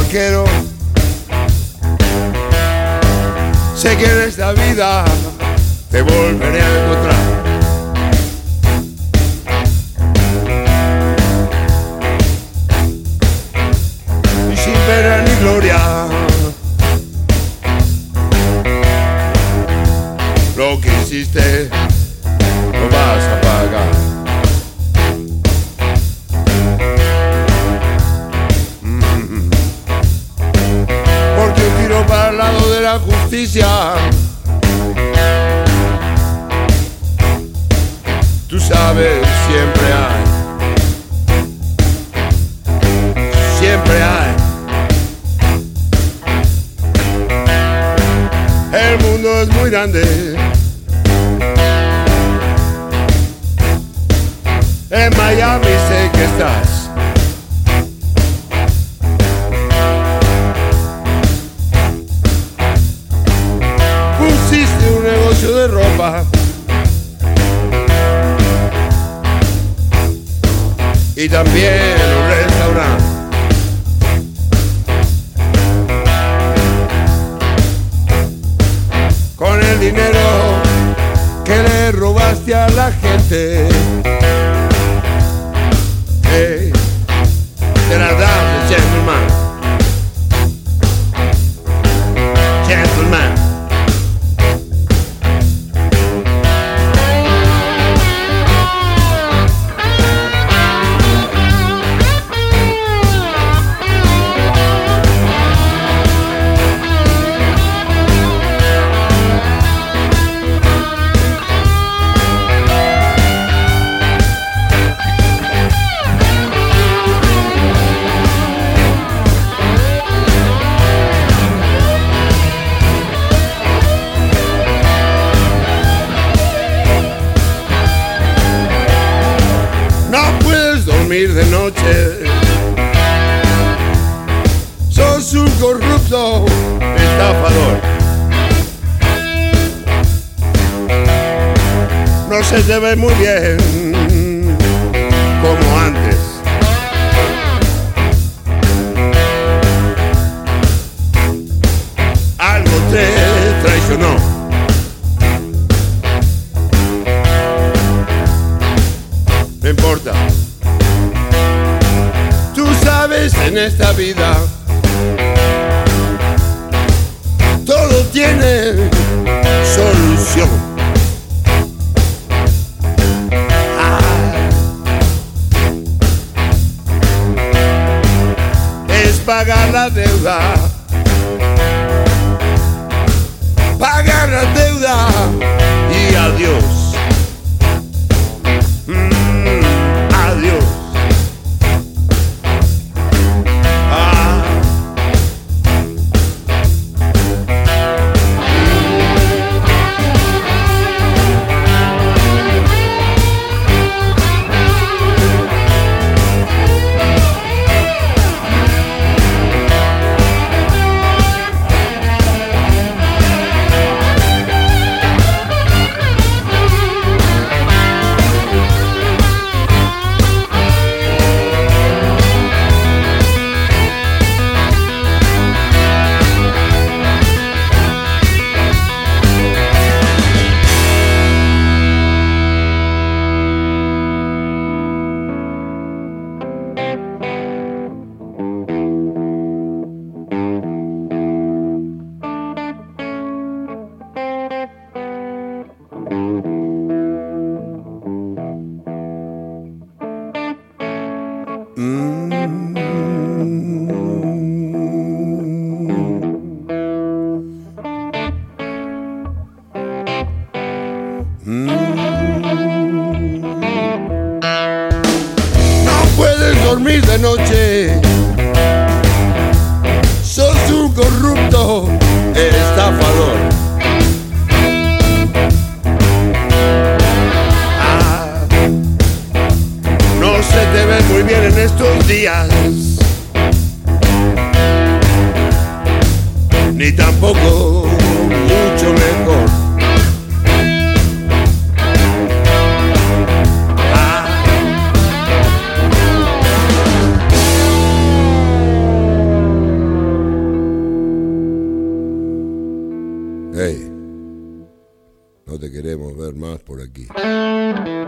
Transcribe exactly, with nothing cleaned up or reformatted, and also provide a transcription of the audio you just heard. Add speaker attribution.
Speaker 1: quiero. Sé que en esta vida te volveré a encontrar. Y sin pena ni gloria, lo que hiciste lo vas a pagar. Mm. Porque un tiro para el lado de la justicia, tú sabes, siempre hay, siempre hay. El mundo es muy grande. En Miami sé que estás. Pusiste un negocio de ropa y también un restaurante. Con el dinero que le robaste a la gente, hey, te la das de gentleman. Gentleman. De noche, sos un corrupto estafador. No se te ve muy bien como antes. Algo te traicionó. No importa. En esta vida todo tiene solución. Ah, es pagar la deuda, pagar la deuda y adiós. Mm, adiós. Dormir de noche, sos un corrupto estafador. Ah, no se te ve muy bien en estos días, ni tampoco mucho mejor. tampoco te queremos ver más por aquí.